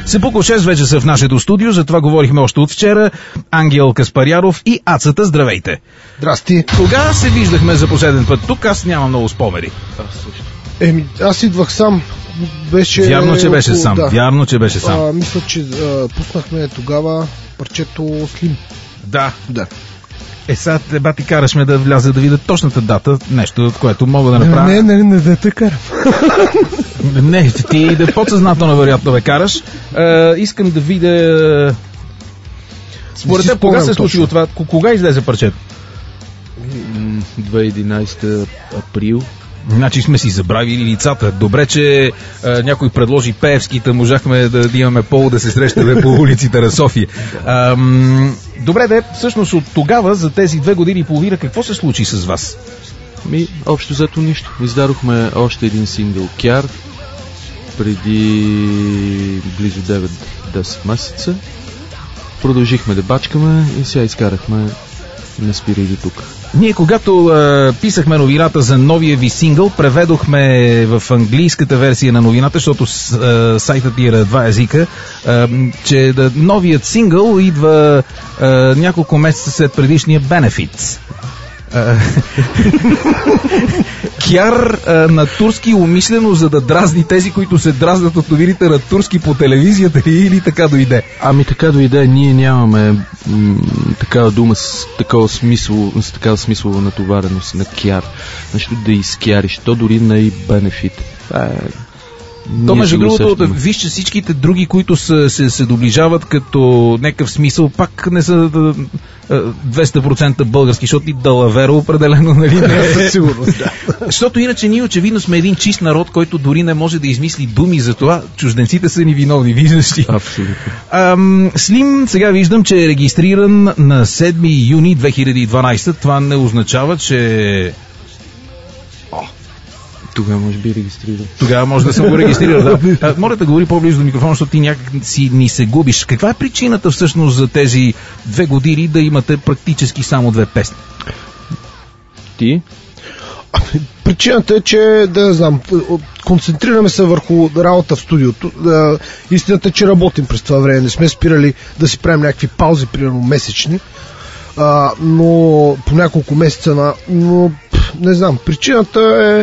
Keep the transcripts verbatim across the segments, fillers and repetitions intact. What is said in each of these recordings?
Сепуко шест вече са в нашето студио, за това говорихме още от вчера. Ангел Каспаряров и Ацата, здравейте. Здрасти. Кога се виждахме за последен път тук? Аз нямам много спомени. Еми, аз идвах сам. Беше Вярно, че беше около, сам. Да. Вярно, че беше сам. А, мисля, че а, пуснахме тогава парчето Слим. Да. Да. Е, сега теба ти караш ме да вляза да видя точната дата, нещо, което мога да направя. Не, не, не, да те карам. Не, ти да подсъзнателно вероятно ме караш. А, искам да видя... Според теб, кога се случи това? Кога излезе парчето? две хиляди и единадесета април. Значи сме си забравили лицата. Добре, че а, някой предложи Пеевските, можахме да, да имаме повод да се срещаме по улиците на София. А, м- добре, де, всъщност от тогава, за тези две години и половина, какво се случи с вас? Ми, общо взето нищо. Издадохме още един сингъл Кяр преди близо девет-десет месеца. Продължихме да бачкаме и сега изкарахме Не спирай до тук. Ние, когато а, писахме новината за новия ви сингъл, преведохме в английската версия на новината, защото с, а, сайтът ти е на два езика, а, че да, новият сингъл идва а, няколко месеца след предишния Benefits. Кяр а, на турски умишлено, за да дразни тези, които се дразнат от новините на турски по телевизията, или така дойде? Ами така дойде, ние нямаме м- такава дума с такава смисъл, с такава смислова натовареност на кяр. Нещо да изкяриш, то дори не е бенефит. А, То, между другото, да, виж, че всичките други, които са, се, се доближават като някакъв смисъл, пак не са да, двеста процента български, защото и Далавера определено, нали, не е със сигурност. Да. Защото иначе ние очевидно сме един чист народ, който дори не може да измисли думи за това. Чужденците са ни виновни, виждаш ли? Абсолютно. Ам, Слим, сега виждам, че е регистриран на седми юни две хиляди и дванадесета. Това не означава, че... Тогава може би регистрирал. Тогава може да съм го регистрирал, да. А, моля да говори по-близо до микрофона, защото ти някак си ни се губиш. Каква е причината всъщност за тези две години да имате практически само две песни? Ти? Причината е, че, да знам, концентрираме се върху работа в студиото. Да, истината е, че работим през това време. Не сме спирали да си правим някакви паузи, примерно месечни. А, но по няколко месеца на... Но, не знам, причината е...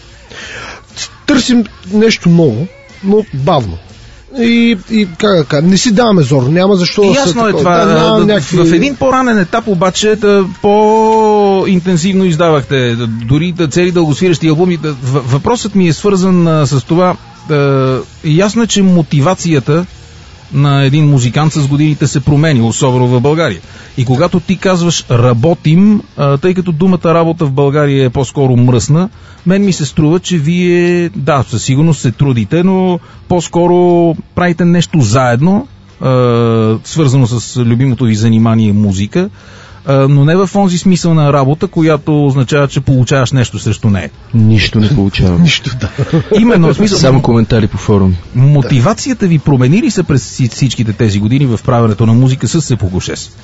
Търсим нещо ново, но бавно. И, и как да кажа, не си даваме зор, няма защо да се... Ясно е това. Да, да, някакви... В един по-ранен етап обаче да, по-интензивно издавахте, да, дори да цели дългосвирещи албуми. Да, въпросът ми е свързан а, с това. Да, ясно е, че мотивацията на един музикант с годините се промени, особено в България. И когато ти казваш работим, а, тъй като думата работа в България е по-скоро мръсна, мен ми се струва, че вие, да, със сигурност се трудите, но по-скоро правите нещо заедно, а, свързано с любимото ви занимание музика, а, но не в онзи смисъл на работа, която означава, че получаваш нещо срещу нея. Нищо не получавам. Нищо, да. Именно, в смисъл... Само коментари по форуми. Мотивацията ви промени ли се през всичките тези години в правенето на музика с Сепуко шест?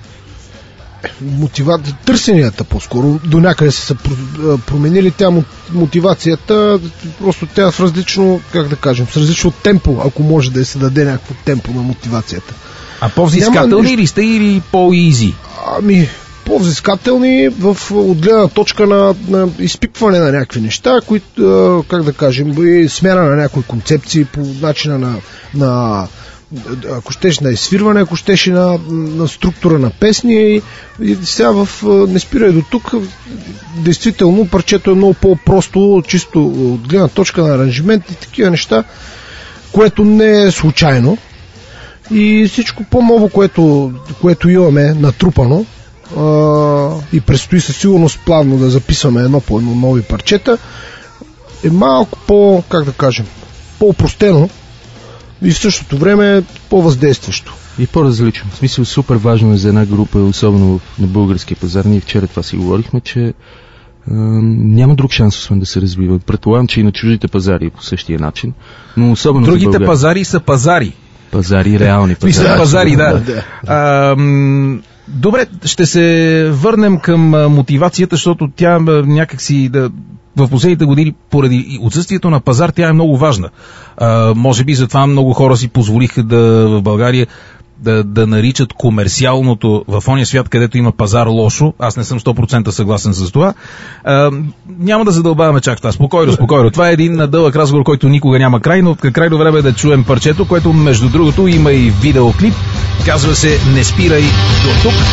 Мотива... Търсенията по-скоро до някъде са променили тя мотивацията, просто тя с различно, как да кажем, с различно темпо, ако може да се даде някакво темпо на мотивацията. А по-взискателни Няма... ли сте или по-изи? Ами, по-взискателни в отгледна точка на, на изпипване на някакви неща, които, как да кажем, смяна на някои концепции по начина на, на ако щеш на изсвирване, ако щеш на, на структура на песни и, и сега в Не спирай до тук действително парчето е много по-просто, чисто от гледна точка на аранжимент и такива неща, което не е случайно и всичко по-ново, което, което имаме натрупано а, и предстои със сигурност плавно да записваме едно по едно нови парчета, е малко по, как да кажем, по-опростено и в същото време по-въздействащо. И по-различно. В смисъл, супер важно е за една група, особено на българския пазар. Ние вчера това си говорихме, че а, няма друг шанс, освен да се развива. Предполагам, че и на чуждите пазари по същия начин, но особено другите за България. Пазари са пазари. Пазари, реални пазари. Мисля, пазари, да. А, м- добре, ще се върнем към мотивацията, защото тя някакси да в последните години, поради отсъствието на пазар, тя е много важна. А, може би затова много хора си позволиха да в България да, да наричат комерциалното в ония свят, където има пазар, лошо. Аз не съм сто процента съгласен с това. А, няма да задълбаваме чак това. Спокойно, спокойно. Това е един дълъг разговор, който никога няма край, но крайно време е да чуем парчето, което между другото има и видеоклип. Казва се "Не спирай до тук".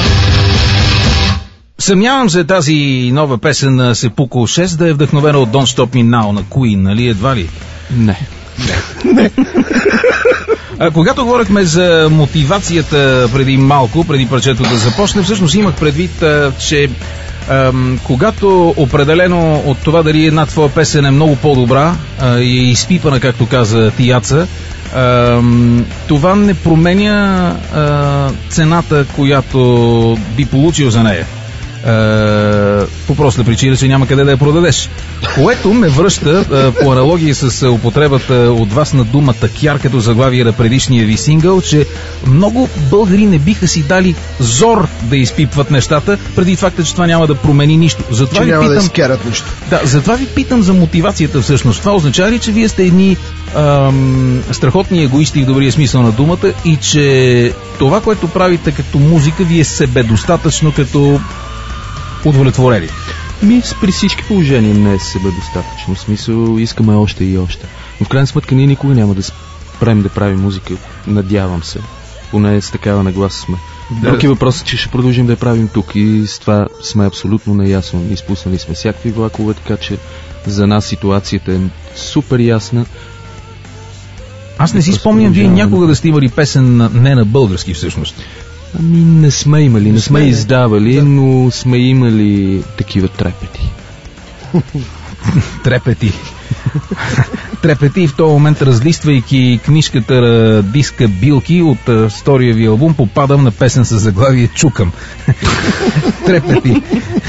Съмнявам се тази нова песен на Sepulchre шест да е вдъхновена от Don't Stop Me Now на Queen, нали? Едва ли? Не. Не. А, когато говорихме за мотивацията преди малко, преди парчето да започне, всъщност имах предвид, а, че а, когато определено от това дали една твоя песен е много по-добра а, и е изпипана, както каза Тияца, а, това не променя а, цената, която би получил за нея. Uh, по проста причина, че няма къде да я продадеш. Което ме връща uh, по аналогия с uh, употребата от вас на думата кяр като заглавие на предишния ви сингъл, че много българи не биха си дали зор да изпипват нещата, преди факта, че това няма да промени нищо. Затова че ви няма питам, да изкарат нищо. Да, затова ви питам за мотивацията всъщност. Това означава ли, че вие сте едни ам, страхотни егоисти в добрия смисъл на думата и че това, което правите като музика, ви е себедостатъчно като удовлетворени? Ми, при всички положения не е себе достатъчно. В смисъл, искаме още и още. Но в крайна сметка ние никога няма да спрем да правим музика. Надявам се. Поне с такава нагласа сме. Да. Друг е въпросът, че ще продължим да я правим тук и с това сме абсолютно наясно. Изпуснали сме всякакви влакове, така че за нас ситуацията е супер ясна. Аз не си спомням вие някога да сте имали песен на, не на български всъщност. Ами не сме имали, не сме сме, издавали, да. но сме имали такива трепети. Трепети. Трепети и в този момент, разлиствайки книжката диска Билки от а, втория ви албум, попадам на песен с заглавие "Чукам". Трепети.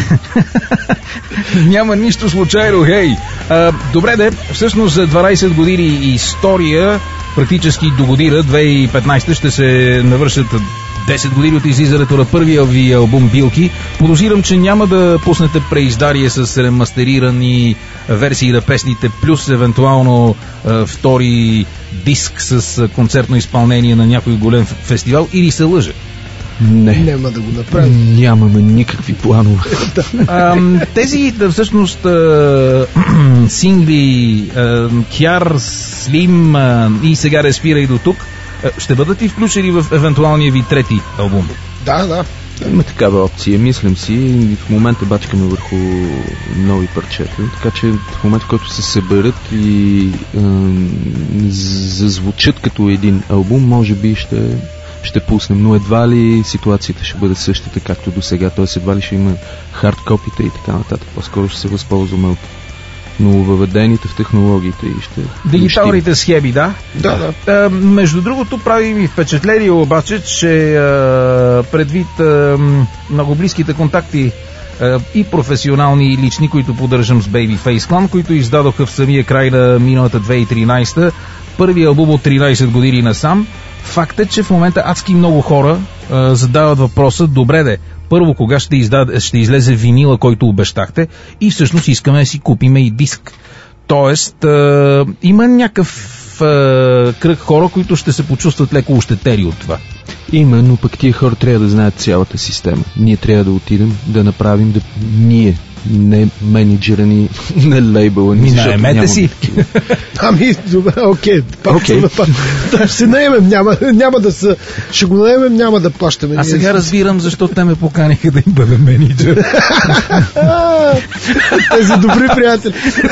Няма нищо случайно, хей! А, добре де, всъщност за дванайсет години история практически до година, две хиляди и петнайсета, ще се навършат десет години от излизането на първия ви албум Билки. Подозирам, че няма да пуснете преиздарие с ремастерирани версии на песните, плюс евентуално е, втори диск с е, концертно изпълнение на някой голем фестивал, или се лъже? Не. Няма да го направим. Нямаме никакви планове. А, тези, да, всъщност, а, сингли а, Кяр, Слим а, и сега "Не спирай до тук", а, ще бъдат ли включени в евентуалния ви трети албум? Да, да. Има такава опция, мислим си, и в момента бачкаме върху нови парчета, така че в момента, в който се съберат и е, зазвучат като един албум, може би ще, ще пуснем, но едва ли ситуацията ще бъде същата, както до сега, т.е. едва ли ще има хард копита и така нататък, по-скоро ще се възползваме от нововъведените в технологиите и ще... Дигиталните схеми, да? Да, да. А, между другото, прави ми впечатление обаче, че а, предвид а, много близките контакти а, и професионални и лични, които поддържам с Babyface Clan, които издадоха в самия край на миналата две хиляди и тринайсета, първи албум от тринайсет години насам, факт е, че в момента адски много хора а, задават въпроса: добре де, първо, кога ще, издад... ще излезе винила, който обещахте, и всъщност искаме да си купиме и диск. Тоест, е, има някакъв е, кръг хора, които ще се почувстват леко ощетени от това. Има, но пък тия хора трябва да знаят цялата система. Ние трябва да отидем, да направим, да... ние, не менеджера ни, не лейбъла ни. Ми наемете си. Ами, добре, окей. Пак Окей. ще да, да се наемем, няма, няма да се... Ще го наемем, няма да плащаме. А сега разбирам защо те ме поканиха да им бъда менеджер. Тези добри приятели.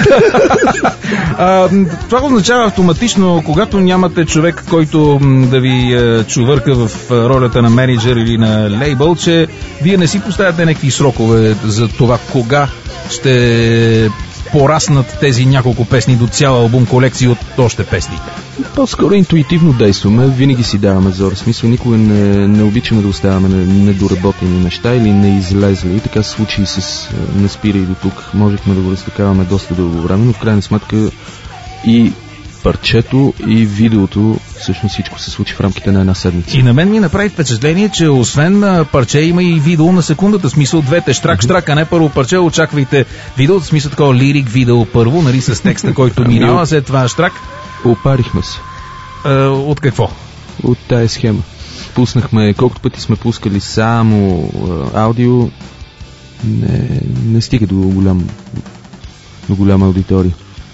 А, това означава автоматично, когато нямате човек, който м, да ви е, чувърка в е, ролята на менеджер или на лейбъл, че вие не си поставяте някакви срокове за това кога ще пораснат тези няколко песни до цял албум колекция от още песни. По-скоро интуитивно действаме, винаги си даваме зор. В смисъл, никога не, не обичаме да оставяме недоработени неща или неизлезли. Така се случи и с "Не спирай до тук". Можехме да го разтакаваме доста дълго време, но в крайна сметка и парчето и видеото, всъщност всичко се случи в рамките на една седмица. И на мен ми направи впечатление, че освен а, парче има и видео на секундата, смисъл двете, штрак-штрак, а не първо парче, очаквайте видео, в смисъл такова лирик видео първо, нали, с текста, който минава, след това штрак. Опарихме се. А, от какво? От тая схема. Пуснахме, колкото пъти сме пускали само а, аудио, не, не стига до голям до голяма аудитория.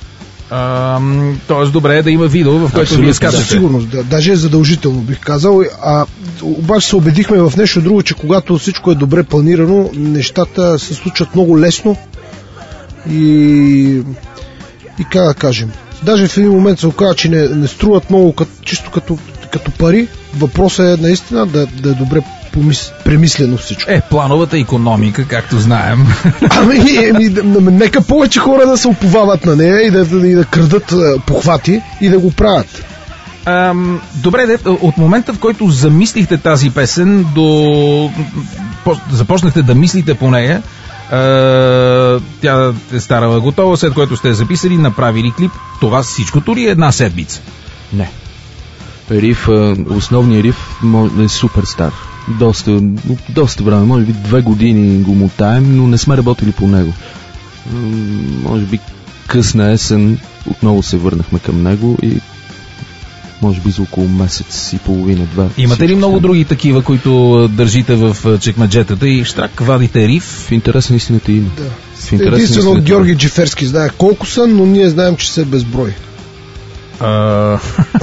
Тоест добре е да има видео, в което вие скачате. Да, сигурно, да, даже е задължително, бих казал. А обаче се убедихме в нещо друго, че когато всичко е добре планирано, нещата се случват много лесно и, и как да кажем, даже в един момент се оказа, че не, не струват много като, чисто като, като пари. Въпросът е наистина да, да е добре помис... премислено всичко. Е, плановата икономика, както знаем. Ами, ами нека повече хора да се уповават на нея и да, и да крадат похвати и да го правят. Ам, добре, де, от момента, в който замислихте тази песен, до започнахте да мислите по нея, а, тя е станала готова, след което сте записали, направили клип. Това всичкото ли е една седмица? Не. Риф, основният риф е супер стар. Доста, доста време, може би две години го мотаем, но не сме работили по него. Може би късна есен отново се върнахме към него и може би за около месец и половина-два. Имате ли много други такива, които държите в чекмеджетата и штрак вадите риф? В интерес на истината има. Да. Единствено Георги Джиферски знае колко са, но ние знаем, че са безброй. Uh...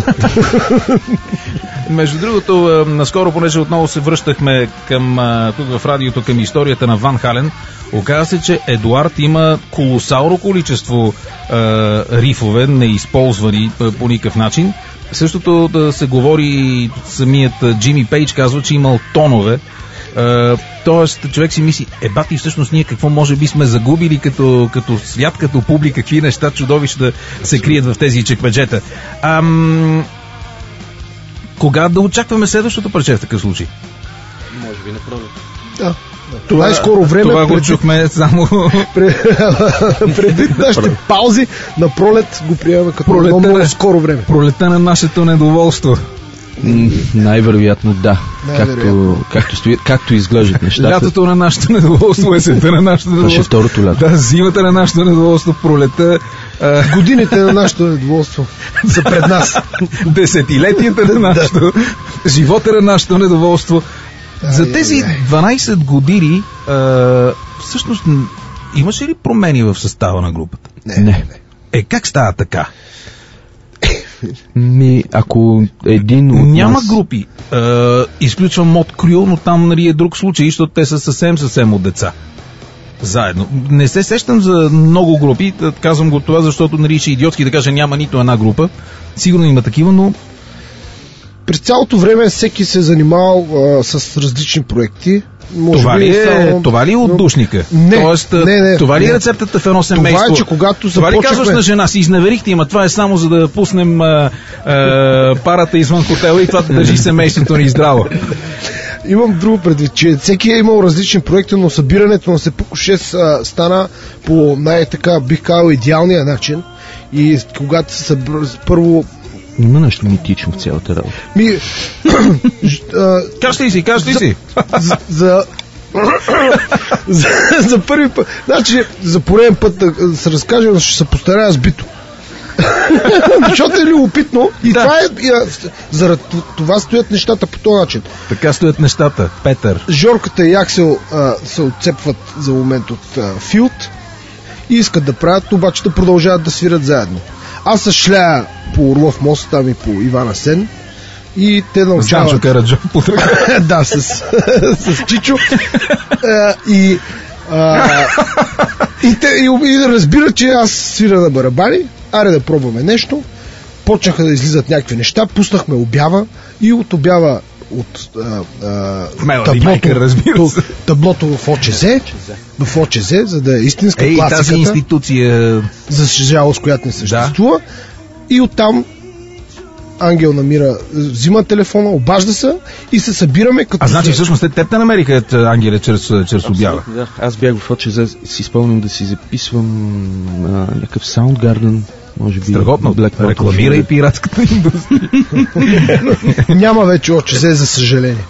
Между другото, наскоро, понеже отново се връщахме към, тук в радиото към историята на Ван Хален, оказа се, че Едуард има колосално количество uh, рифове, неизползвани uh, по никакъв начин. Същото да се говори, самият Джими Пейдж казва, че имал тонове. Uh, тоест, човек си мисли, е бати, всъщност ние какво може би сме загубили като, като свят, като публика, какви неща чудовища да се крият в тези чекмеджета. Ам... Кога да очакваме следващото парче в такъв случай? Може би напролет. Да. Това е скоро време. Това го чухме само... Предвид нашите паузи, на пролет го приемаме като много, много скоро време. Пролета на нашето недоволство. Най-вероятно да. Както, както, стои, както изглеждат нещата. Лятото на нашето недоволство, есента на нашето недоволство. Това ще е второто лято. Да, зимата на нашето недоволство, пролета. А... Годините на нашето недоволство са пред нас. Десетилетията на нашето, живота на нашето недоволство. За тези дванайсет години а, всъщност имаше ли промени в състава на групата? Не. не. Е, как става така? Ми, ако един от Няма нас... групи. Е, изключвам Мод Крю, но там, нали, е друг случай, защото те са съвсем, съвсем от деца. Заедно. Не се сещам за много групи, казвам го това, защото, нали, ще идиотски да кажа, няма нито една група. Сигурно има такива, но... През цялото време всеки се е занимавал а, с различни проекти. Може това, би ли е, само... това ли е отдушника? Не, Тоест, не, не, това ли е не. рецептата в едно семейство? Това е, че когато това започнахме... ли казваш на жена си, изневерихте, ама това е само за да пуснем а, а, парата извън хотела и това да държи семейството ни здраво? Имам друго предвид, че всеки е имал различни проекти, но събирането на Сепуко шест а, стана по най-така, бих казал, идеалния начин. И когато се събра... първо... Има нещо митично в цялата работа. Ми... Кажи ли си, кажи ли си? За... за... за, за първи път, значи за пореден път да се разкажем, ще се постарая с бито. Защото е любопитно и да. Това е, и, заради това стоят нещата по този начин. Така стоят нещата, Петър. Жорката и Аксел а, се отцепват за момент от а, Филд и искат да правят, обаче да продължават да свират заедно. Аз се шляя по Орлов мост, там и по Ивана Сен. И те научават... Санчо Караджов под ръка. Да, с, с Чичо. а, и, а, и, те, и, и разбират, че аз свира на барабани. Аре да пробваме нещо. Почнаха да излизат някакви неща. Пуснахме обява и от обява от а, а, таблото, разбира се. таблото в ОЧЗ, в ОЧЗ, за да е истинска Ей, класиката. Тази институция... За жалост, която не съществува. Да. И оттам ангел намира, взима телефона, обажда се и се събираме като... А значи всъщност те теб те намериха ангеле чрез, чрез обява? Да. Аз бях в ОЧЗ, си спомням да си записвам а, някакъв Soundgarden, може би... Страхотно, рекламира и пиратската индустрия. Няма вече ОЧЗ, за съжаление.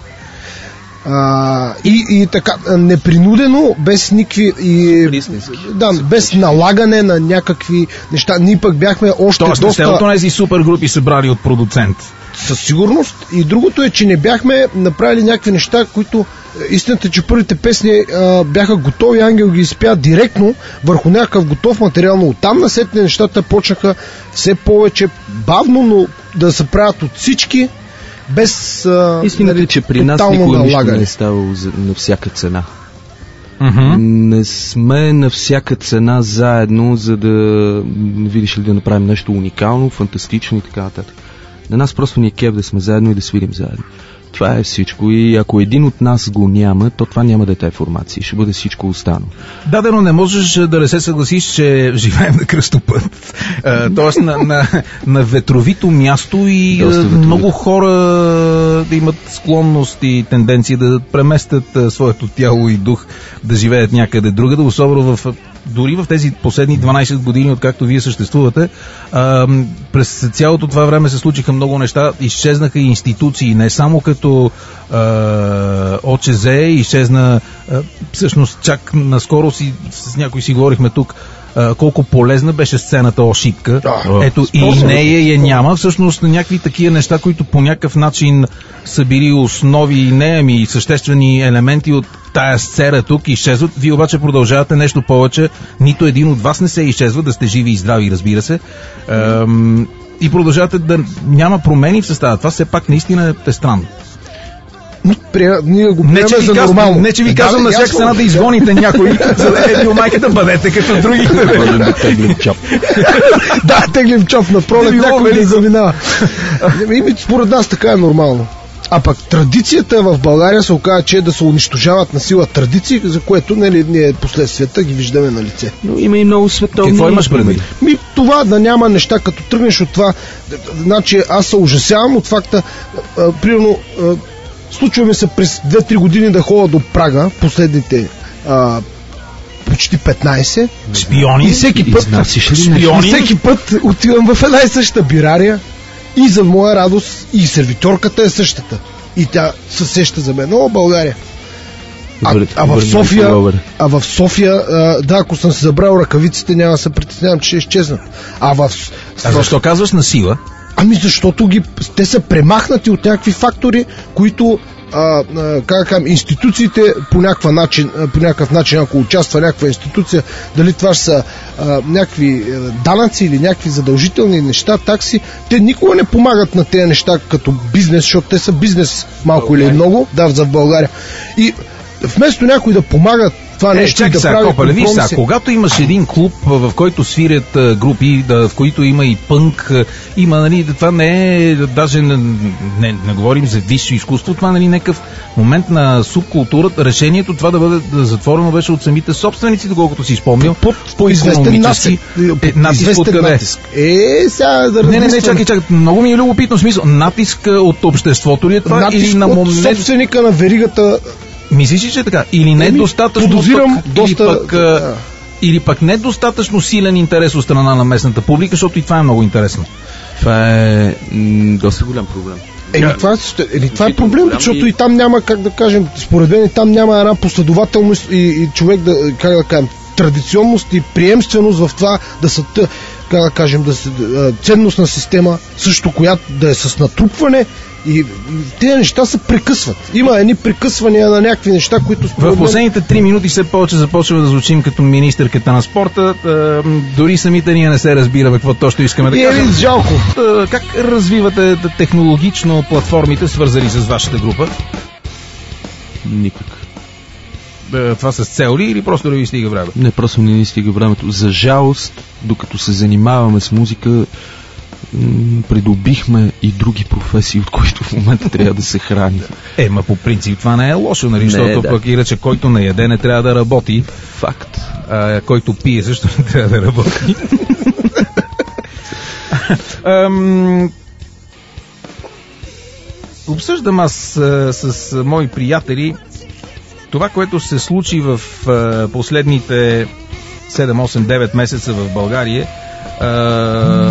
А, и, и така, непринудено, без никакви... И, да, без налагане на някакви неща. Ние пък бяхме още Тоест, доста... Тоест, не тези супер групи събрали от продуцент. Със сигурност. И другото е, че не бяхме направили някакви неща, които... Истината е, че първите песни а, бяха готови, Ангел ги изпя директно върху някакъв готов материал, но оттам насетне нещата почнаха все повече бавно, но да се правят от всички, без... А, истината е, че при нас никога нищо не е ставало за, на всяка цена. Uh-huh. Не сме на всяка цена заедно, за да видиш ли да направим нещо уникално, фантастично и така нататък. На нас просто ни е кеф да сме заедно и да свирим заедно. Това е всичко и ако един от нас го няма, то това няма да е тази формация. Ще бъде всичко останало. Да, но не можеш да не се съгласиш, че живеем на кръстопът. Тоест на, на, на ветровито място и ветровито. Много хора да имат склонност и тенденция да преместят своето тяло и дух да живеят някъде другаде, особено в дори в тези последни дванайсет години, откакто вие съществувате, а, през цялото това време се случиха много неща, изчезнаха и институции, не само като а, ОЧЗ, изчезна а, всъщност чак наскоро си, с някой си говорихме тук, а, колко полезна беше сцената Ошипка. Да, ето и нея я няма. Всъщност някакви такива неща, които по някакъв начин са били основи, не ами съществени елементи от тая сцена тук, изчезват. Вие обаче продължавате нещо повече. Нито един от вас не се изчезва, да сте живи и здрави, разбира се. Ем, и продължавате да няма промени в състава. Това все пак наистина е странно. Прия, ние го не, че за казвам, нормално. Не, че ви казвам на всяка цена да изгоните някой, за да е бил майката, бъдете като другите. Можем да теглим чоп. Да, теглим чоп на пролет, някой да заминава. Ими, според нас така е нормално. А пък традицията в България се оказа, че е да се унищожават на сила традиции, за което нали, ние последствията ги виждаме на лице. Но има и много световни. Какво имаш предвид? Ми, това да няма неща, като тръгнеш от това, значи аз се ужасявам от факта, а, примерно, а, случва ми се през две-три години да ходя до Прага, последните а, почти петнайсет. Шпиони? И всеки път, шпиони? И всеки път отивам в една и съща бирария и за моя радост и сервиторката е същата. И тя се сеща за мен. О, България! А, а, в София, а в София, а, да, ако съм се забрал ръкавиците, няма да се притеснявам, че ще изчезнат. А в... А защо казваш на сила? Ами защото ги, те са премахнати от някакви фактори, които а, а, как кажем, институциите по някакъв начин, по някакъв начин, ако участва някаква институция, дали това ще са а, някакви данъци или някакви задължителни неща, такси, те никога не помагат на тези неща като бизнес, защото те са бизнес малко или много, да, за България. И вместо някой да помагат това е, нещо чакай да сега, прави Копале, виж сега, компромиси. когато имаш един клуб, в който свирят а, групи, да, в които има и пънк, а, има, нали, това не е, даже не, не, не говорим за висше изкуство, това, нали, някакъв момент на субкултурата, решението това да бъде да затворено беше от самите собственици, доколкото си спомнил, под по икономически е, натиск от къде? Натиск. Е, сега да не, не, не, чакай, чакай, много ми е любопитно смисъл, натиск от обществото ли е това? Натиск или на от момент... собственика на веригата. Мислиш ли, че е така? Или не е достатъчно подозирам пък, доста... или, пък, да. Или пък не е достатъчно силен интерес от страна на местната публика, защото и това е много интересно. Това е м- доста голям проблем. Еми, това, е, това е проблем, защото и там няма, как да кажем, според мен и там няма една последователност и, и човек да, как да кажем, традиционност и приемственост в това да са, как да кажем, да са ценностна система, също която да е с натрупване. И тези неща се прекъсват. Има едни прекъсвания на някакви неща, които... В последните три минути все повече започваме да звучим като министърката на спорта. Дори самите ние не се разбираме какво точно искаме да кажем. Е, жалко. Как развивате технологично платформите, свързани с вашата група? Никак. Това с цел ли или просто да ви стига време? Не, просто не ни стига времето. За жалост, докато се занимаваме с музика, придобихме и други професии, от които в момента трябва да се храни. Е, ма по принцип това не е лошо, нали? Защото да. Пък иначе който не яде не трябва да работи. Факт. А, който пие също не трябва да работи. Ам, обсъждам аз а, с а, мои приятели това, което се случи в а, последните седем, осем, девет месеца в България. А,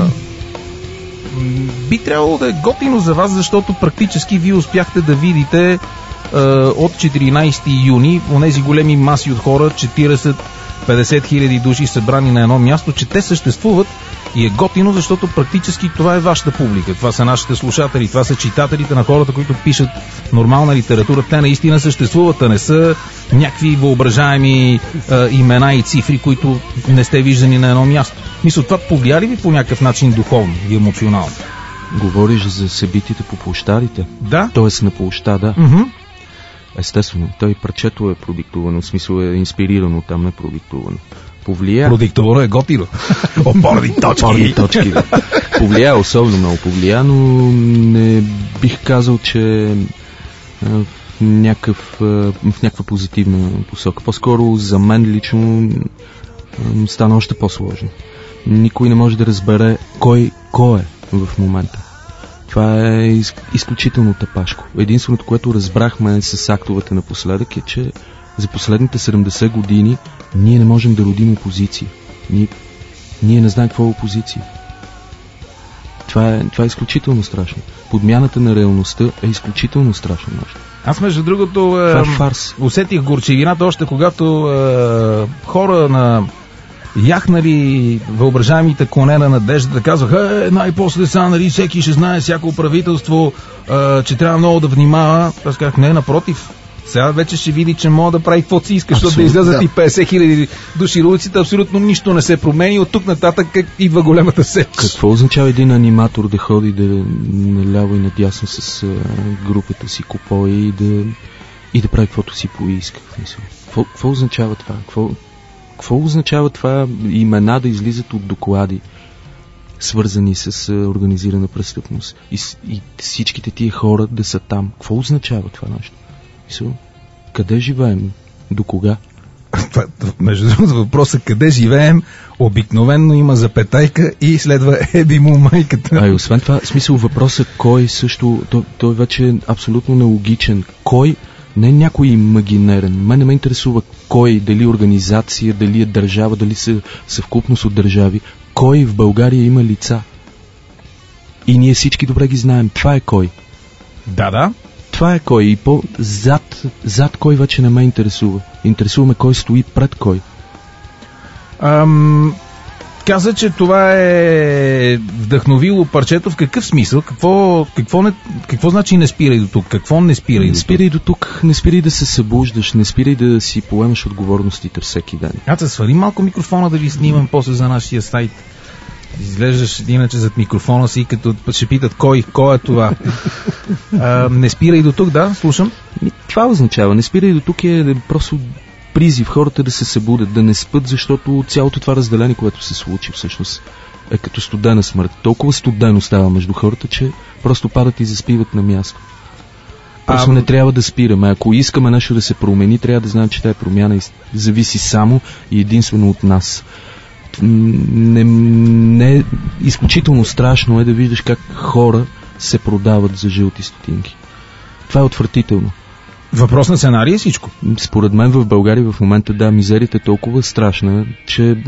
би трябвало да е готино за вас, защото практически вие успяхте да видите а, от четиринайсети юни онези големи маси от хора, четирийсет до петдесет хиляди души събрани на едно място, че те съществуват и е готино, защото практически това е вашата публика. Това са нашите слушатели, това са читателите на хората, които пишат нормална литература. Те наистина съществуват, а не са някакви въображаеми а, имена и цифри, които не сте виждани на едно място. Мисля, това повлия ли ви по някакъв начин духовно и емоционално? Говориш за събитията по площадите? Да. Тоест на площада? Mm-hmm. Естествено. Той парчето е продиктувано, в смисъл е инспирирано, там не е продиктувано. Повлия... Продиктувано е готино. Опорни точки. Опорни точки, да. Повлия, особено много повлия, но не бих казал, че в, някакъв, в някаква позитивна посока. По-скоро за мен лично стана още по-сложно. Никой не може да разбере кой кой е в момента. Това е из, изключително тъпашко. Единственото, което разбрахме с актовете напоследък е, че за последните седемдесет години ние не можем да родим опозиция. Ние, ние не знаем какво е опозиция. Това е, това е изключително страшно. Подмяната на реалността е изключително страшно нещо. Аз между другото е, е фарс. Усетих горчевината още когато е, хора на яхнали въображаемите коне на надеждата, казваха, е, най-после са, нали, всеки ще знае, всяко правителство, е, че трябва много да внимава. Аз казах, не, напротив. Сега вече ще види, че мога да прави каквото си иска, защото да излязат да. И петдесет хиляди души улиците, абсолютно нищо не се промени. От тук нататък как идва големата сеч. Какво означава един аниматор да ходи да наляво и надясно с а, групата си купои и да, и да прави каквото си поиска? Какво, какво означава това? Какво, какво означава това имена да излизат от доклади, свързани с а, организирана престъпност? И, и всичките тия хора да са там. Какво означава това нещо? Къде живеем? До кога? Между другото, въпросът къде живеем обикновенно има запетайка и следва еби му майката. А и освен това, смисъл въпросът кой също, той, той вече е абсолютно нелогичен. Кой, не някой имагинерен. Мен не ме интересува кой, дали организация, дали е държава, дали са съвкупност от държави. Кой в България има лица? И ние всички добре ги знаем. Това е кой. Да, да. Това е кой и по-зад зад кой вече не ме интересува. Интересуваме кой стои пред кой. Ам, каза, че това е вдъхновило парчето. В какъв смисъл? Какво, какво, не, какво значи не спирай до тук? Какво не спирай не до спирай до тук? Не спирай да се събуждаш, не спирай да си поемаш отговорностите всеки ден. Аз се свали малко микрофона да ви снимам после за нашия сайт. Изглеждаш иначе зад микрофона си, като ще питат кой, кой е това. А, не спирай до тук, да, слушам. Това означава, не спирай до тук е просто призив хората да се събудят, да не спят, защото цялото това разделение, което се случи всъщност е като студена смърт. Толкова студено става между хората, че просто падат и заспиват на място. Просто а... не трябва да спираме. Ако искаме нещо да се промени, трябва да знаем, че тая промяна зависи само и единствено от нас. Не, не, изключително страшно е да виждаш как хора се продават за жълти стотинки. Това е отвратително. Въпрос на сценарий е всичко. Според мен в България в момента, да, мизерията е толкова страшна, че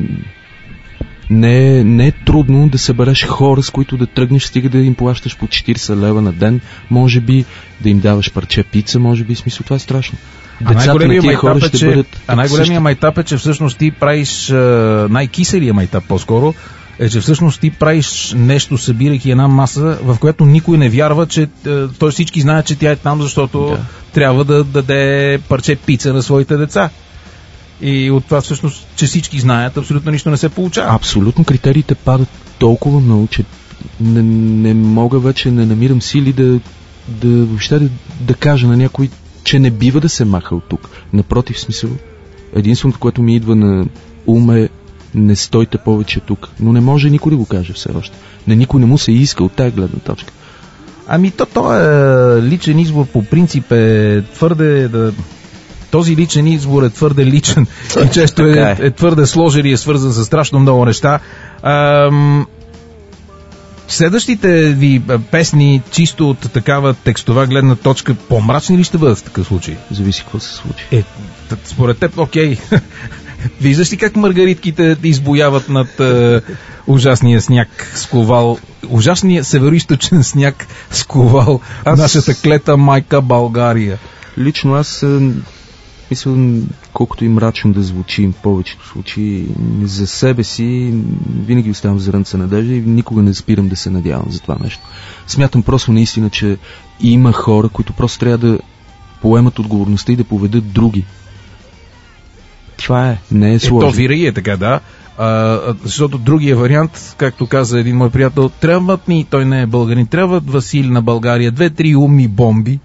не, не е трудно да събереш хора, с които да тръгнеш, стига да им плащаш по четирийсет лева на ден, може би да им даваш парче пица, може би, смисъл, това е страшно. А най-големия майтап е, че, бъдат... а най-големия майтап е, че всъщност ти правиш, най-киселия майтап по-скоро, е, че всъщност ти правиш нещо, събирайки една маса, в която никой не вярва, че той всички знаят, че тя е там, защото да. Трябва да даде парче пица на своите деца. И от това всъщност, че всички знаят, абсолютно нищо не се получава. Абсолютно критериите падат толкова много, че не, не мога вече, не намирам сили да, да въобще да, да кажа на някой, че не бива да се маха от тук. Напротив, смисъл, единственото, което ми идва на ум е не стойте повече тук. Но не може никой да го каже все още. На никой не му се иска от тая гледна точка. Ами то, то е личен избор по принцип е твърде да... Този личен избор е твърде личен и често е, е. е твърде сложен и е свързан с страшно много неща. Ам... Следващите ви песни, чисто от такава текстова гледна точка, по-мрачни ли ще бъдат в такъв случай? Зависи какво се случи. Е, според теб, окей. Виждаш ли как маргаритките избояват над е, ужасния сняг сковал, ужасния североизточен сняг сковал аз... нашата клета майка България? Лично аз мисля, колкото и мрачно да звучи в повечето случаи, за себе си винаги оставам зрънца надежда и никога не спирам да се надявам за това нещо. Смятам просто наистина, че има хора, които просто трябва да поемат отговорността и да поведат други. Това е, не е сложно. Ето винаги е така, да. А, защото другия вариант, както каза един мой приятел, трябват ми, той не е българин, трябват Васили на България, две-три умни бомби.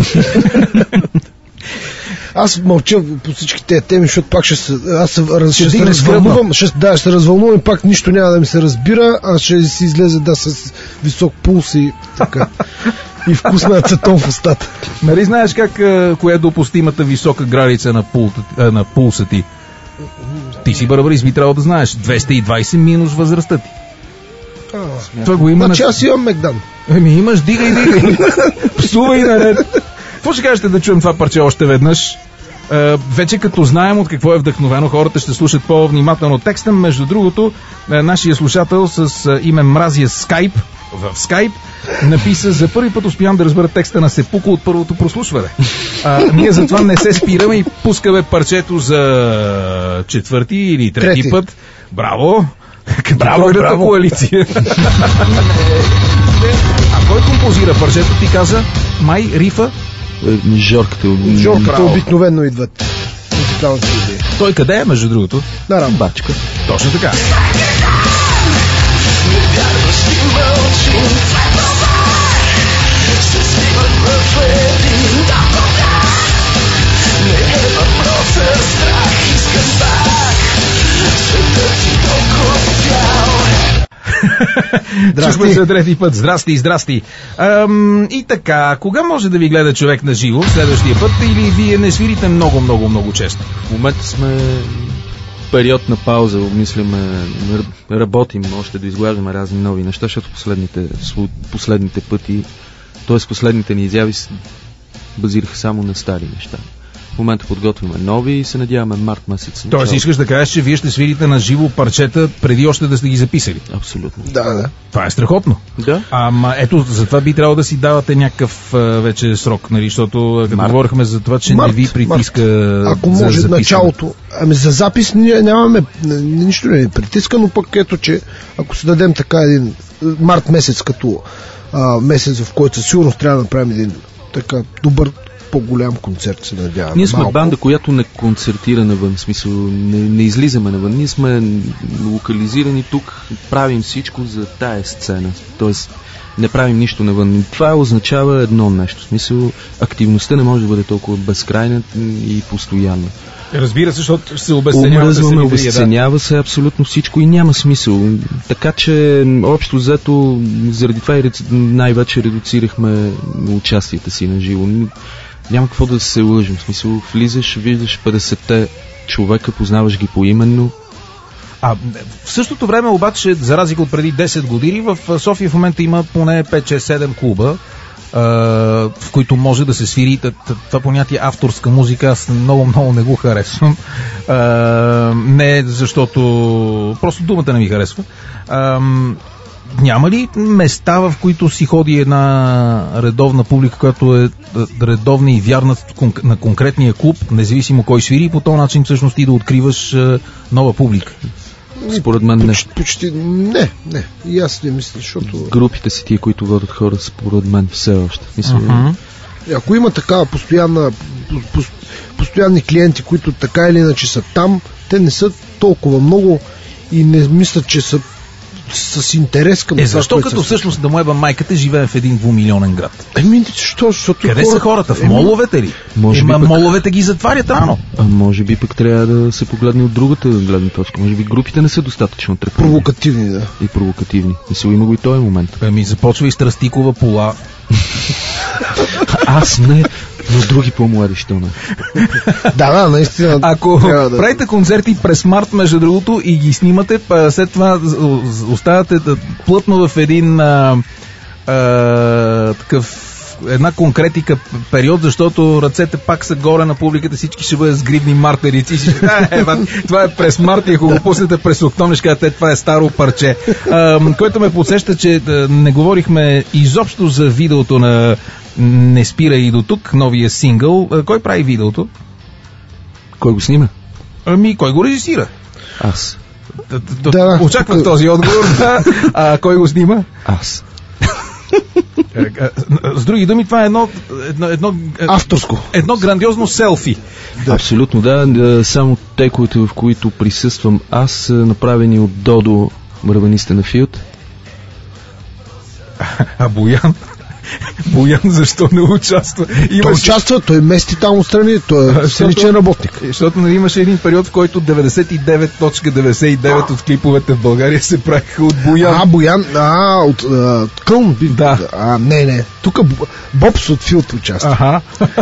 Аз мълча по всички тези теми, защото пак ще се, аз се, раз, ще ще се развълнувам, ще, да, ще се развълнувам и пак нищо няма да ми се разбира, а ще си излезе да с висок пулс и така. И вкусна ацетон в устата. Нали знаеш как, коя е допустимата висока граница на, пулта, на пулса ти? Ти си бърбарис, би трябвало да знаеш. двеста и двайсет минус възрастта ти. А, това го има. Значи на... аз имам Мегдан. Еми имаш, дигай, дигай. Псувай наред. Какво ще кажете да чуем това парче още веднъж? Uh, вече като знаем от какво е вдъхновено, хората ще слушат по-внимателно текста. Между другото, uh, нашия слушател с uh, име Мразия Скайп, в Скайп, написа: за първи път успявам да разбера текста на Сепуко от първото прослушване. Uh, ние затова не се спираме и пускаме парчето за четвърти или трети, трети. път. Браво! Браво, браво! Коалиция. А кой композира парчето, ти каза? Май, рифа? Жорката. Жорката обикновено идват музикалните идеи. Той къде е, между другото? На Рамбачка. Точно така. Чухме се трети път. Здрасти, здрасти. Ам, и така, кога може да ви гледа човек на живо следващия път, или вие не свирите много, много, много често? В момента сме период на пауза, обмисляме, работим още да изглаждаме разни нови неща, защото последните, последните пъти, т.е. последните ни изяви базираха само на стари неща. В момента подготвяме нови и се надяваме март месец. Тоест искаш да кажеш, че вие ще свирите на живо парчета преди още да сте ги записали? Абсолютно. Да, да. Това е страхотно. Да. Ама ето, затова би трябвало да си давате някакъв а, вече срок, нали? Защото като март. говорихме за това, че март, не ви притиска март. Ако може за началото. Ами за запис ние нямаме, нищо не ни притиска, но пък ето, че ако се дадем така един март месец като а, месец, в който със сигурност трябва да направим един така добър, по-голям концерт, се надявам. Ние сме малко. банда, която не концертира навън, в смисъл не, не излизаме навън. Ние сме локализирани тук, правим всичко за тая сцена. Тоест, не правим нищо навън. Това означава едно нещо. В смисъл, активността не може да бъде толкова безкрайна и постоянна. Разбира се, защото се обесценява. Обръзваме, обесценява се абсолютно всичко и няма смисъл. Така че, общо взето, заради това и най-вече редуцирахме участията си на живо. Няма какво да се лъжим. В смисъл, влизаш, виждаш петдесетте човека, познаваш ги поименно. А в същото време обаче, за разлика от преди десет години, в София в момента има поне пет шест седем клуба, в които може да се свири. Това понятие авторска музика аз много-много не го харесвам. Не защото просто думата не ми харесва. Няма ли места, в които си ходи една редовна публика, която е редовна и вярна на конкретния клуб, независимо кой свири, и по този начин всъщност и да откриваш нова публика? Според мен не. Почти, почти не, не. И аз не мисля, защото... Групите си тия, които водят хора, според мен все още. Мисля, uh-huh. Ако има такава постоянна, постоянни клиенти, които така или иначе са там, те не са толкова много и не мислят, че са с интерес към е, това, защо като всъщност да моеба майката живее в един двумилионен град? Еми, защо? Защото къде хората... са хората? В Еми... моловете ли? Може Ема, би пък... моловете ги затварят рано. А може би пък трябва да се погледне от другата гледна точка. Може би групите не са достатъчно атрактивни. Провокативни, да. И провокативни. Мисля, има го и този момент. Еми, започва и Страстикова пола. Аз не... Но други по-млади, що не? Да, да, наистина. Ако да... правите концерти през март, между другото, и ги снимате, след това оставате плътно в един а, а, такъв една конкретика период, защото ръцете пак са горе на публиката, всички ще бъдат с гривни мартерици. Ще... А, е, това е през март и ако го пуснете през октомври, ще кажете, това е старо парче. А, което ме подсеща, че не говорихме изобщо за видеото на Не спира и до тук, новия сингъл. А, кой прави видеото? Кой го снима? Ами, кой го режисира? Аз. Да, очаквах този отговор. А кой го снима? Аз. С други думи, това е едно, едно, едно авторско. Едно грандиозно селфи. Да. Абсолютно, да. Само тековете, в които присъствам аз, са направени от Додо, барабаниста на Филд. А Боян? Боян защо не участва? Имаш... Той участва, той мести там отстрани, той е сценичен работник. Защото нали, имаше един период, в който деветдесет и девет цяло деветдесет и девет от клиповете в България се правиха от Боян. А, Боян, а, от а, Кълн. Да. А, не, не. Тук Бобс от Филд участва. Аха.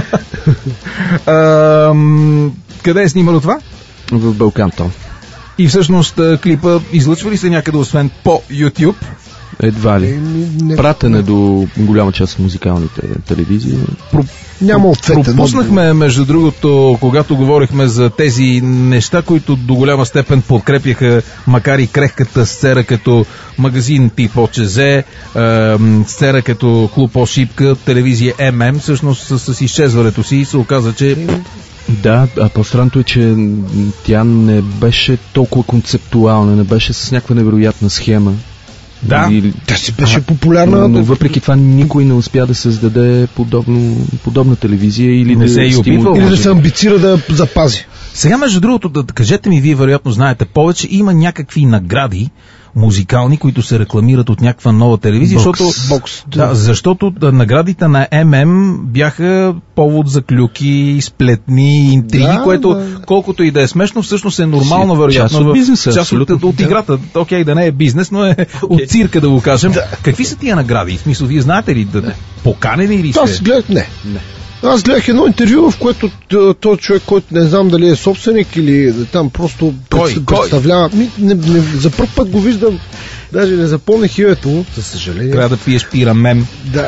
а, къде е снимано това? В Балкантон. И всъщност клипа излъчва ли се някъде, освен по YouTube? Едва ли. Не... Пратене до голяма част от музикалните телевизии. Про... Няма ответен. Пропуснахме, между другото, когато говорихме за тези неща, които до голяма степен подкрепяха, макар и крехката сцена като магазин Пипо Чезе, сцена като Клуб Ошипка, телевизия Ем Ем, всъщност с, с изчезването си се оказа, че... Да, а по-странното е, че тя не беше толкова концептуална, не беше с някаква невероятна схема. Да, или... тя си беше популярна. Но, но въпреки това никой не успя да създаде подобно, подобна телевизия или не да се и опитва, или да се амбицира да запази. Сега, между другото, да кажете ми, вие вероятно знаете повече, има някакви награди музикални, които се рекламират от някаква нова телевизия, бокс, защото, бокс, да, защото да, наградите на Ем Ем бяха повод за клюки, сплетни, интриги, да, което да. Колкото и да е смешно, всъщност е нормално, вероятно. Част от бизнеса, част от, от играта. Окей, да не е бизнес, но е okay. От цирка, да го кажем. Да. Какви са тия награди? В смисъл, вие знаете ли, да, поканени или сте? Аз гледах, не. не. Аз гледах едно интервю, в което този човек, който не знам дали е собственик или там просто кой? представлява. Ми, не, не, за първ път го виждам, даже не запомних името му, за съжаление. Трябва да пиеш пира мем. Да.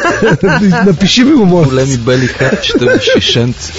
Напиши ми го, моля. Големи бели хапчета, шишенци.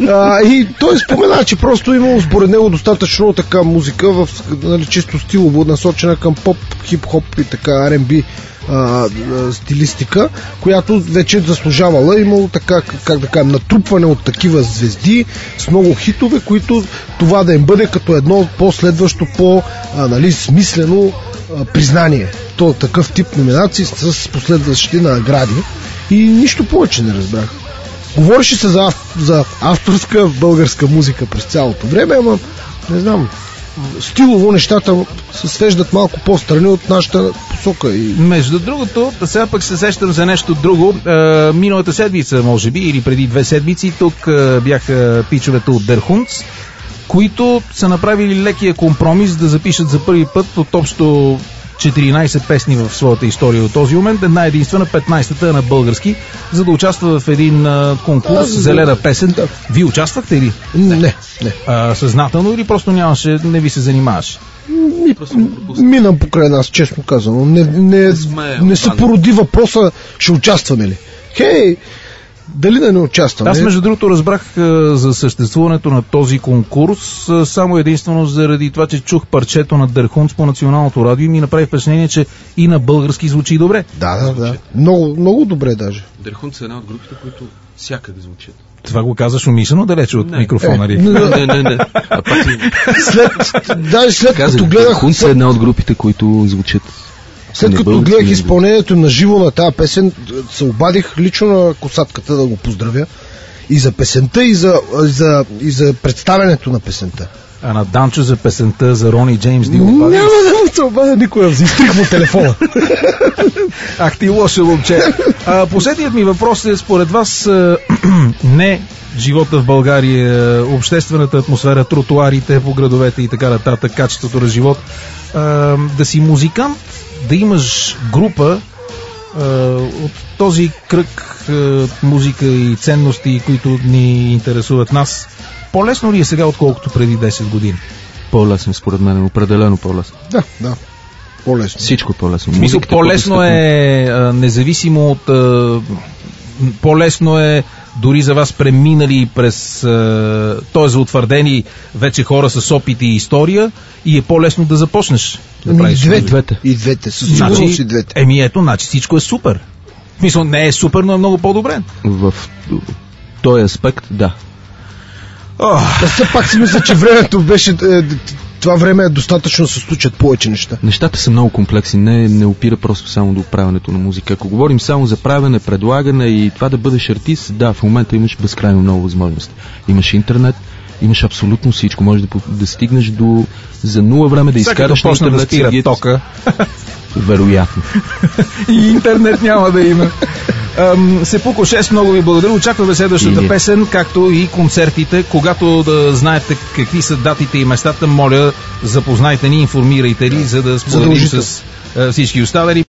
И той спомена, че просто имало според него достатъчно така музика, в, нали, чисто стилово, насочена към поп, хип-хоп и така Ар Ен Би А, стилистика, която вече заслужавала. Имало така, как да кажем, натрупване от такива звезди с много хитове, които това да им бъде като едно по-следващо, по-нали, смислено а, признание. То такъв тип номинации с последващи награди. И нищо повече не разбрах. Говореше се за, за авторска българска музика през цялото време, ама не знам, стилово нещата се свеждат малко по-страни от нашата посока. И... Между другото, сега пък се сещам за нещо друго. Е, миналата седмица, може би, или преди две седмици, тук е, бяха пичовете от Der Hunds, които са направили лекия компромис да запишат за първи път от общо четиринайсет песни в своята история от този момент. Една единствена, петнайсета е на български, за да участва в един а, конкурс, а, зелена песен. Да. Вие участвахте ли? Не, не. не. А, съзнателно или просто нямаше, не ви се занимаваш? Ми, минам покрай нас, честно казано. Не, не, не, не се породи въпроса, ще участваме ли. Хей, дали да не участваме? Аз, между другото, разбрах а, за съществуването на този конкурс а, само единствено заради това, че чух парчето на Der Hunds по националното радио и ми направи впечатление, че и на български звучи добре. Да, да, да. Много, много добре даже. Der Hunds е една от групите, които всякъде звучат. Това го казваш умишлено, далече от не. микрофона ли? Е, не, не, не, не. А пак след, даже след казах, като гледах... Der Hunds е една от групите, които звучат. След като гледах изпълнението на живо на тази песен, се обадих лично на косатката да го поздравя и за песента, и за, и за, и за представянето на песента. А на Данчо за песента за Рони Джеймс ни обади? Няма да му се обадя никога, изтрих му телефона. Ах ти лошо момче. А, последният ми въпрос е, според вас, не живота в България, обществената атмосфера, тротуарите по градовете и така нататък, качеството на живот, а, да си музикант, да имаш група от този кръг музика и ценности, които ни интересуват нас, по-лесно ли е сега, отколкото преди десет години? По-лесно, според мен, определено по-лесно. Да, да. По-лесно. Всичко е по-лесно. Мисля, по-лесно е, а, независимо от... А, по-лесно е дори за вас преминали през... т.е. за утвърдени вече хора с опит и история, и е по-лесно да започнеш да правиш. И двете. двете. И двете. Със сигурност Значи, и двете. еми ето, значи всичко е супер. В смисъл, не е супер, но е много по-добре. В този аспект, да. Oh. Все пак си мисля, че времето беше... Е, това време е достатъчно да се случат повече неща. Нещата са много комплексни, не, не опира просто само до правенето на музика. Ако говорим само за правене, предлагане и това да бъдеш артист, да, в момента имаш безкрайно много възможности. Имаш интернет, имаш абсолютно всичко. Можеш да, да стигнеш до за нула време да изкараш на интернет. Да спира тока. Вероятно. И интернет няма да има. Сепуко шест, много ви благодаря. Очакваме следващата песен, както и концертите. Когато да знаете какви са датите и местата, моля, запознайте ни, информирайте ни, за да споделим с всички останали.